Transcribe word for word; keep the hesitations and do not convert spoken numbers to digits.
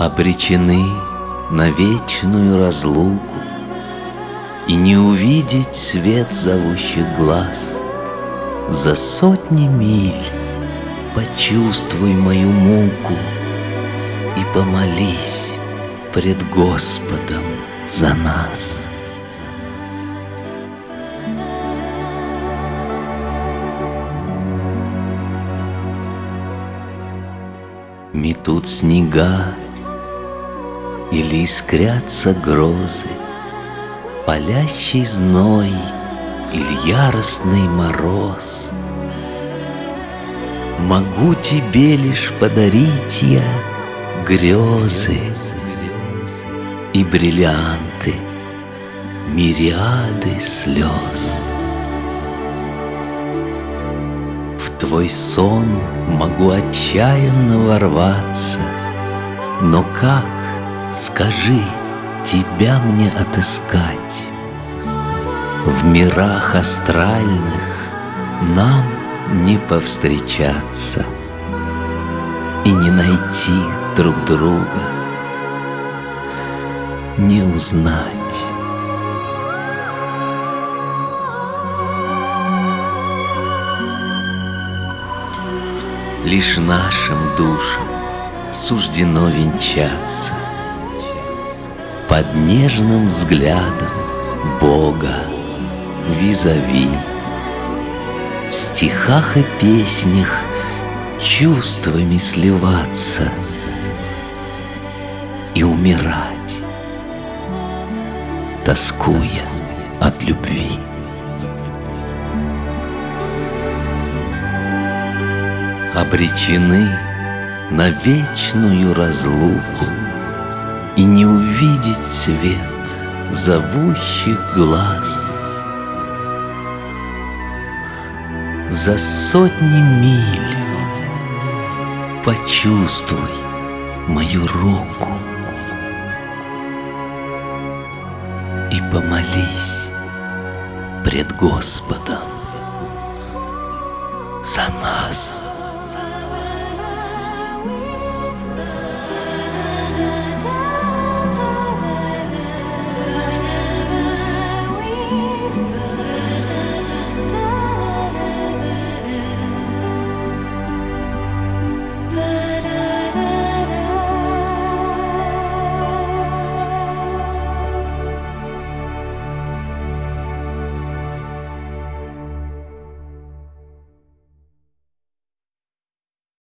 обречены на вечную разлуку и не увидеть свет зовущих глаз. За сотни миль почувствуй мою муку и помолись пред Господом за нас. Метут снега или искрятся грозы, палящий зной или яростный мороз. Могу тебе лишь подарить я грезы и бриллианты, мириады слез. В твой сон могу отчаянно ворваться, но как, скажи, тебя мне отыскать? В мирах астральных нам не повстречаться и не найти друг друга, не узнать. Лишь нашим душам суждено венчаться под нежным взглядом Бога визави, в стихах и песнях чувствами сливаться и умирать, тоскуя от любви. Обречены на вечную разлуку и не увидеть свет зовущих глаз. За сотни миль почувствуй мою руку и помолись пред Господом за нас.